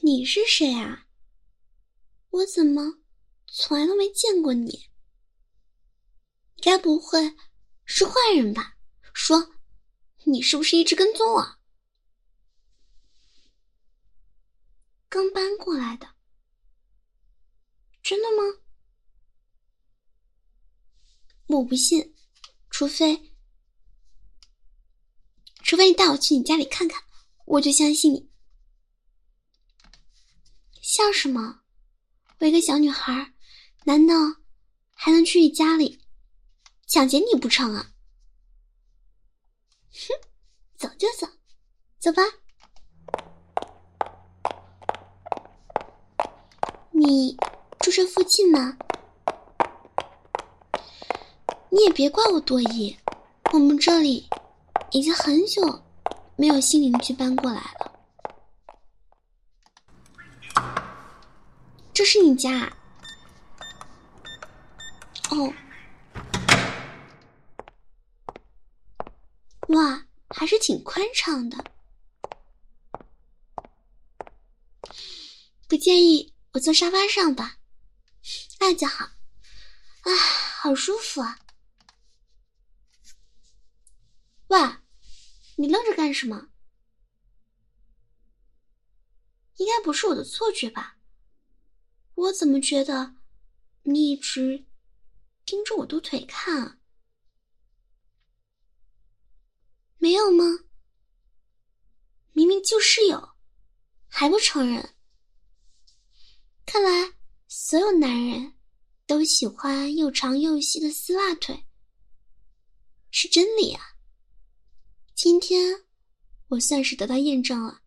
你是谁啊？我怎么从来都没见过你？该不会是坏人吧？说，你是不是一直跟踪我？刚搬过来的。真的吗？我不信，除非你带我去你家里看看，我就相信你。笑什么？我一个小女孩，难道还能去你家里抢劫你不成啊？哼，走就走，走吧。你住这附近吗？你也别怪我多疑，我们这里已经很久没有新邻居搬过来了。这是你家啊？哦，哇，还是挺宽敞的。不介意我坐沙发上吧？那就好。啊，好舒服啊。喂，你愣着干什么？应该不是我的错觉吧？我怎么觉得你一直盯着我的腿看啊？没有吗？明明就是有，还不承认。看来所有男人都喜欢又长又细的丝袜腿，是真理啊。今天我算是得到验证了。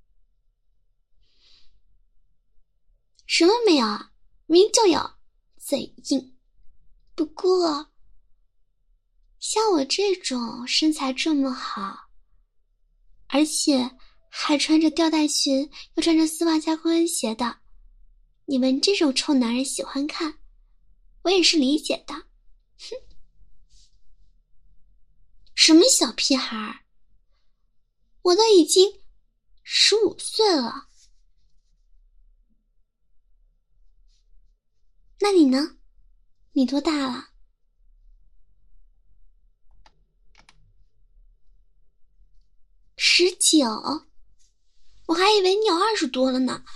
什么没有啊？明明就有，嘴硬。不过像我这种身材这么好，而且还穿着吊带裙又穿着丝袜加高跟鞋的，你们这种臭男人喜欢看，我也是理解的。哼，什么小屁孩，我都已经15岁了。那你呢？你多大了？19？我还以为你有20多了呢。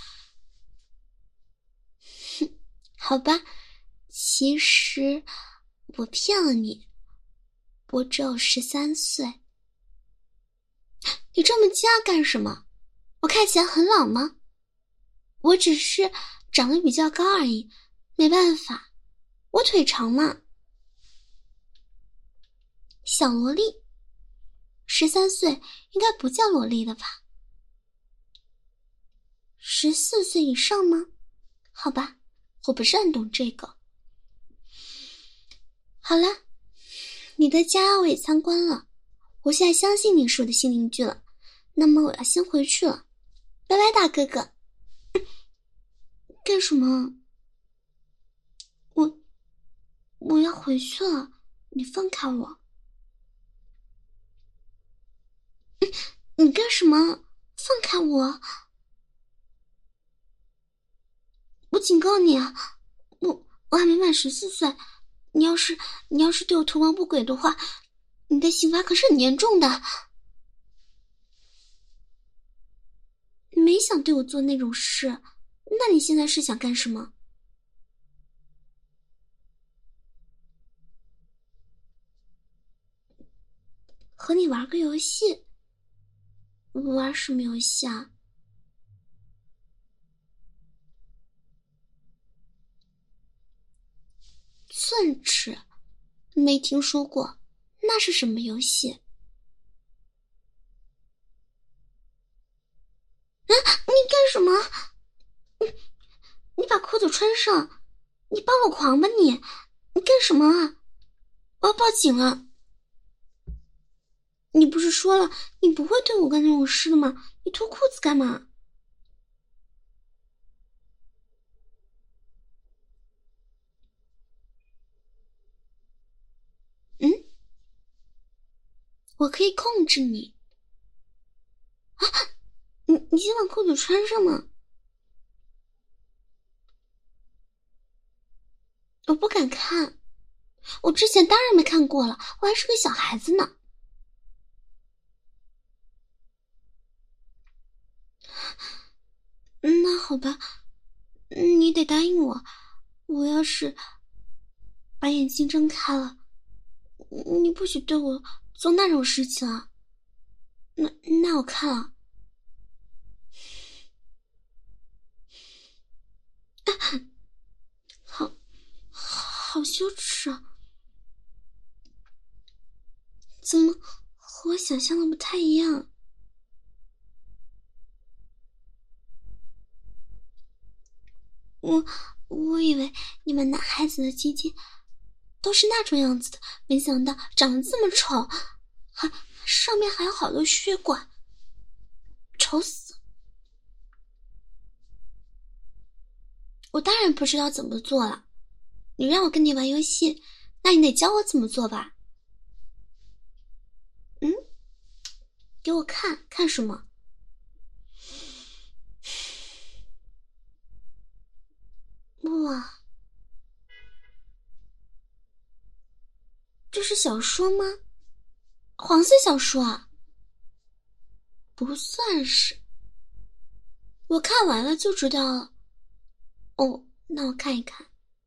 哼，好吧，其实我骗了你，我只有13岁。你这么惊讶干什么？我看起来很老吗？我只是长得比较高而已，没办法，我腿长嘛。小萝莉，13岁应该不叫萝莉了吧？14岁以上吗？好吧，我不是很懂这个。好了，你的家我也参观了，我现在相信你是我的新邻居了。那么我要先回去了，拜拜，大哥哥。干什么？我要回去了，你放开我。你干什么？放开我！我警告你啊，我还没满14岁，你要是对我图谋不轨的话，你的刑罚可是很严重的。你没想对我做那种事，那你现在是想干什么？和你玩个游戏。玩什么游戏啊？寸尺？没听说过，那是什么游戏？啊！你干什么？你把裤子穿上！你帮我狂吧你！你干什么啊？我要报警了！你不是说了你不会对我干那种事的吗？你脱裤子干嘛？嗯？我可以控制你啊！你先把裤子穿上嘛！ 我不敢看，我之前当然没看过了，我还是个小孩子呢。那好吧，你得答应我，我要是把眼睛睁开了，你不许对我做那种事情啊。那我看了。好羞耻啊！怎么和我想象的不太一样？我以为你们男孩子的鸡鸡都是那种样子的，没想到长得这么丑，上面还有好多血管，丑死！我当然不知道怎么做了，你让我跟你玩游戏，那你得教我怎么做吧？给我看看什么？哇，这是小说吗？黄色小说啊？不算是，我看完了就知道了。哦，那我看一看。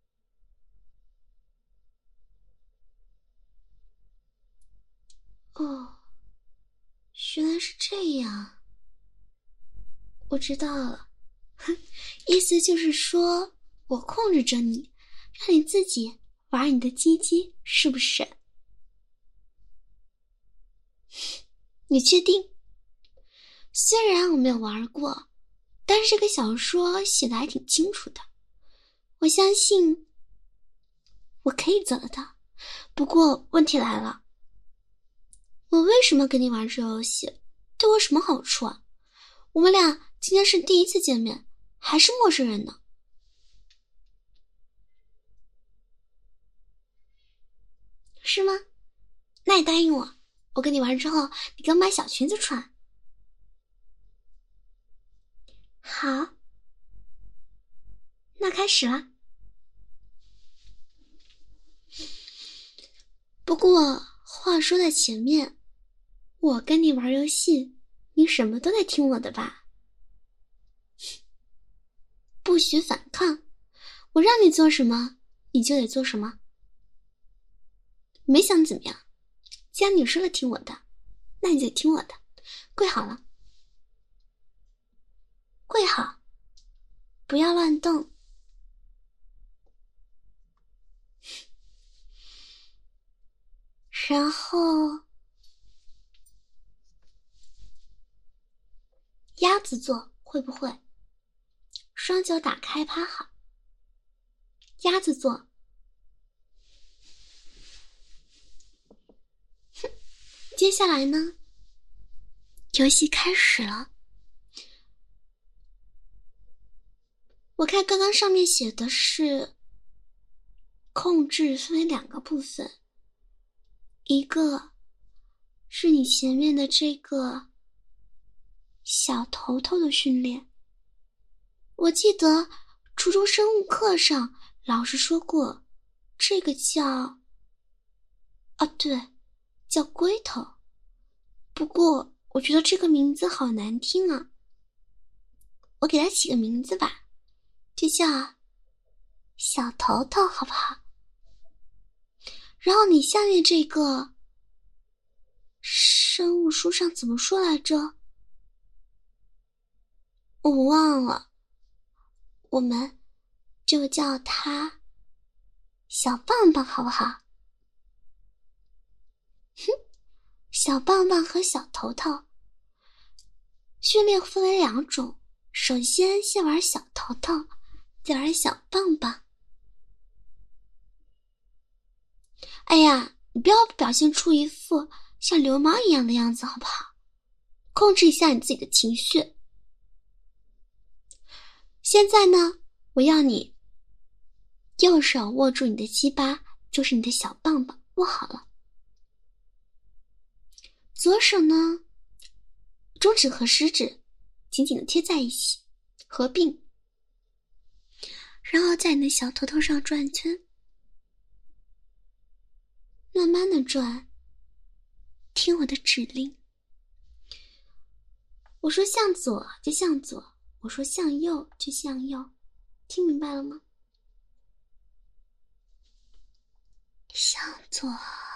哦，原来是这样。我知道了，意思就是说我控制着你，让你自己玩你的鸡鸡，是不是？你确定？虽然我没有玩过，但是这个小说写的还挺清楚的，我相信我可以做得到。不过问题来了，我为什么跟你玩这游戏？对我什么好处啊？我们俩今天是第一次见面，还是陌生人呢？是吗？那你答应我，我跟你玩之后，你给我买小裙子穿。好，那开始了。不过话说在前面，我跟你玩游戏，你什么都得听我的吧？不许反抗，我让你做什么，你就得做什么。没想怎么样，既然你说了听我的，那你就听我的。跪好了，跪好，不要乱动。然后鸭子座会不会？双脚打开趴好。鸭子座。接下来呢？游戏开始了。我看刚刚上面写的是控制分为2个部分，一个是你前面的这个小头头的训练。我记得初中生物课上老师说过，这个叫对，叫龟头。不过我觉得这个名字好难听啊，我给它起个名字吧，就叫小头头好不好？然后你下面这个生物书上怎么说来着？我忘了，我们就叫它小棒棒好不好？哼，小棒棒和小头头训练分为2种，首先玩小头头，再玩小棒棒。哎呀，你不要表现出一副像流氓一样的样子好不好？控制一下你自己的情绪。现在呢，我要你右手握住你的鸡巴，就是你的小棒棒，握好了。左手呢，中指和食指紧紧的贴在一起，合并，然后在你的小头头上转圈， 慢的转，听我的指令。我说向左就向左，我说向右就向右，听明白了吗？向左，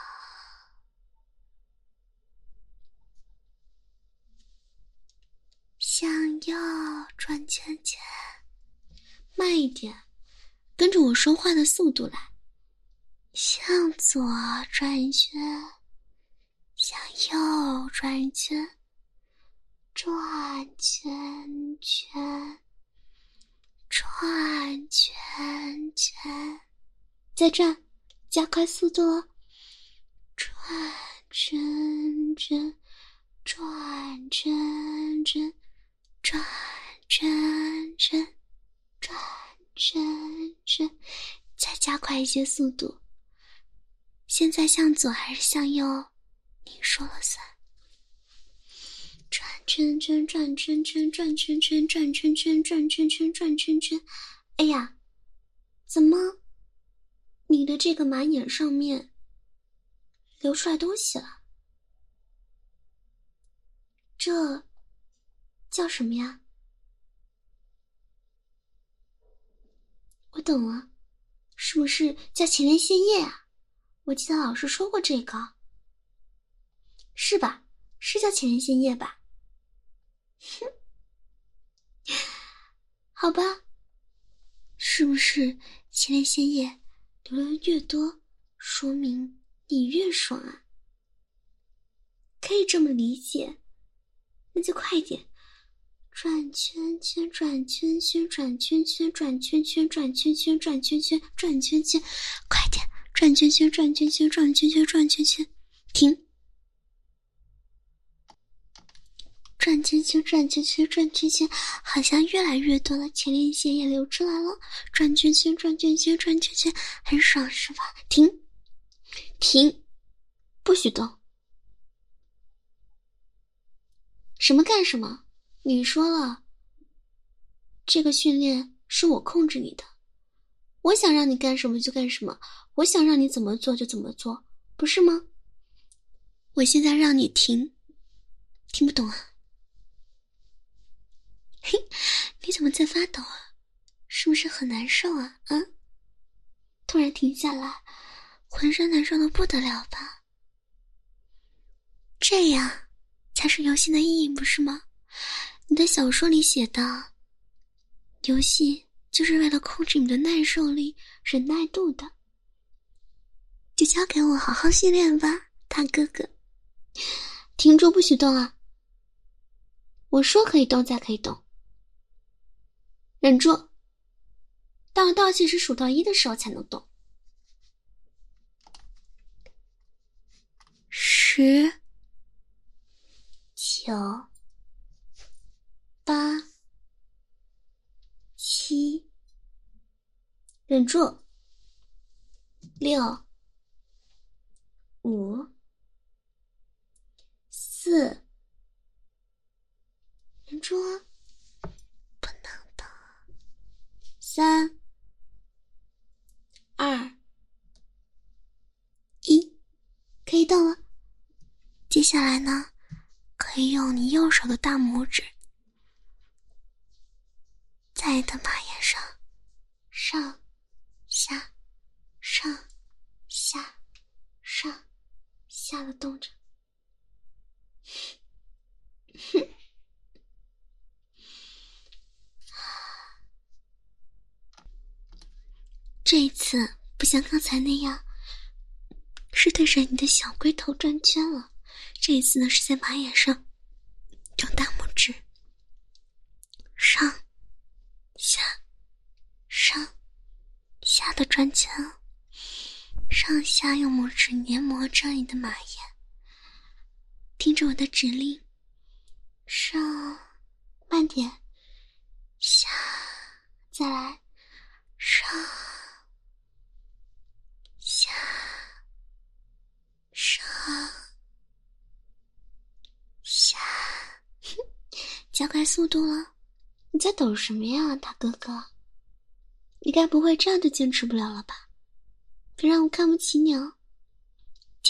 向右转圈圈，慢一点，跟着我说话的速度来。向左转一圈，向右转一圈，转圈圈，转圈圈，再转，加快速度哦！转圈圈，转圈圈，转圈圈，转圈圈，再加快一些速度。现在向左还是向右？你说了算。转圈圈，转圈圈，转圈圈，转圈圈，转圈圈，转圈圈。哎呀，怎么你的这个马眼上面流出来东西了？这叫什么呀？我懂了，是不是叫前列腺液啊？我记得老师说过这个，是吧？是叫前列腺液吧？哼，好吧，是不是前列腺液流的越多，说明你越爽啊？可以这么理解，那就快点，转圈圈，转圈圈，转圈圈，转圈圈，转圈圈，转圈圈，转圈圈，快点，转圈圈，转圈圈，转圈圈，转圈圈，停。转圈圈，转圈圈，转圈圈，好像越来越多了，前列腺也流出来了。转圈圈，转圈圈，转圈圈，很爽是吧？停，停，不许动。什么干什么？你说了，这个训练是我控制你的，我想让你干什么就干什么，我想让你怎么做就怎么做，不是吗？我现在让你停，听不懂啊？嘿，你怎么在发抖啊？是不是很难受啊？啊？突然停下来，浑身难受的不得了吧？这样才是游戏的意义，不是吗？你的小说里写的，游戏就是为了控制你的耐受力、忍耐度的。就交给我好好训练吧，大哥哥。停住，不许动啊！我说可以动，再可以动。忍住，当我倒计时数到1的时候才能动。10、9、8、7，忍住。6、5、4，忍住啊！不能动。3、2、1，可以动了。接下来呢，可以用你右手的大拇指，在你的马眼上上下上下上下的动着。这一次不像刚才那样是对着你的小龟头转圈了，这一次呢是在马眼上用大拇指上下上下的转圈，上下用拇指研磨着你的马眼，听着我的指令，上，慢点，下，再来，上，下，上，下，加快速度了。你在抖什么呀，大哥哥？你该不会这样就坚持不了了吧？别让我看不起你哦。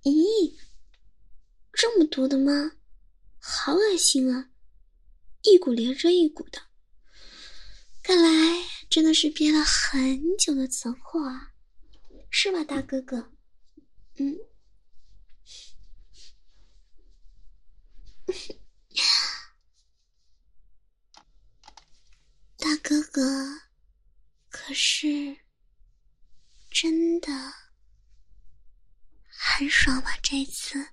咦，这么多的吗？好恶心啊，一股连着一股的，看来真的是憋了很久的存货啊，是吧，大哥哥？大哥哥，可是真的很爽吧这次？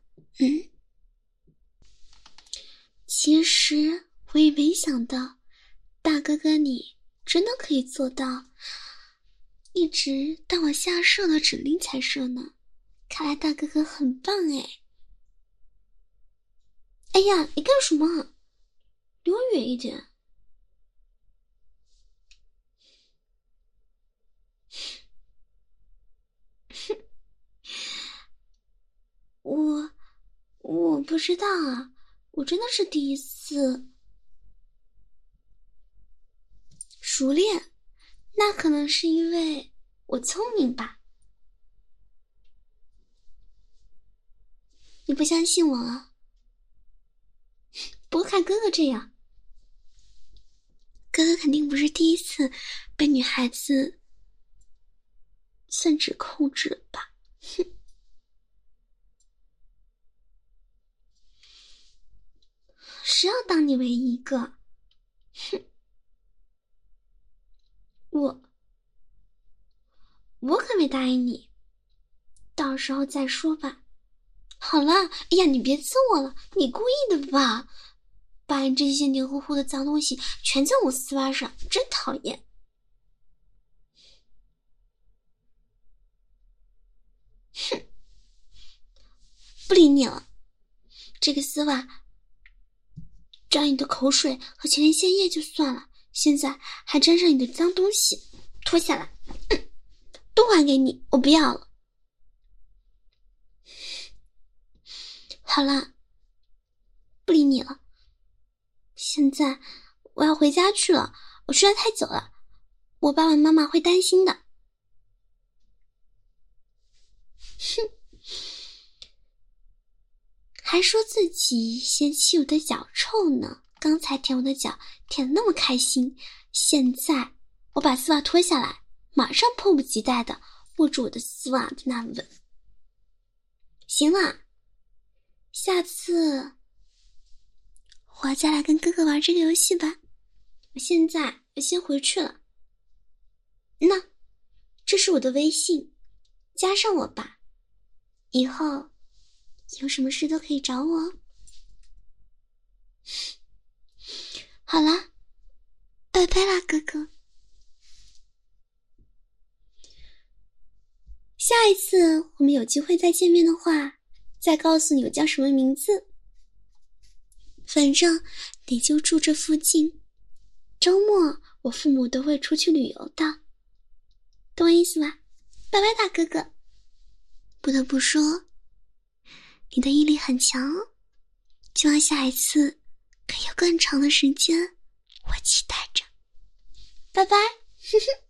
其实我也没想到，大哥哥你真的可以做到一直当我下射的指令才射呢，看来大哥哥很棒哎！哎呀，你干什么？离我远一点！我不知道啊，我真的是第一次熟练，那可能是因为我聪明吧？你不相信我啊？不过看哥哥这样，哥哥肯定不是第一次被女孩子算指控制了吧？哼！谁要当你唯一一个？哼！我可没答应你，到时候再说吧。好了，哎呀，你别刺我了，你故意的吧？把你这些黏糊糊的脏东西全在我丝袜上，真讨厌！哼，不理你了。这个丝袜沾你的口水和前列腺液就算了，现在还沾上你的脏东西，脱下来，都还给你，我不要了。好了，不理你了。现在我要回家去了，我睡得太久了，我爸爸妈妈会担心的。哼，还说自己嫌弃我的脚臭呢，刚才舔我的脚舔得那么开心，现在我把丝袜脱下来，马上迫不及待地握住我的丝袜在那吻。行了，下次我再来跟哥哥玩这个游戏吧，我现在要先回去了。那这是我的微信，加上我吧，以后有什么事都可以找我。好啦，拜拜啦，哥哥。下一次我们有机会再见面的话，再告诉你我叫什么名字。反正你就住这附近，周末我父母都会出去旅游的，懂我意思吧？拜拜，大哥哥。不得不说，你的毅力很强哦，希望下一次可以有更长的时间，我期待着。拜拜，哼哼。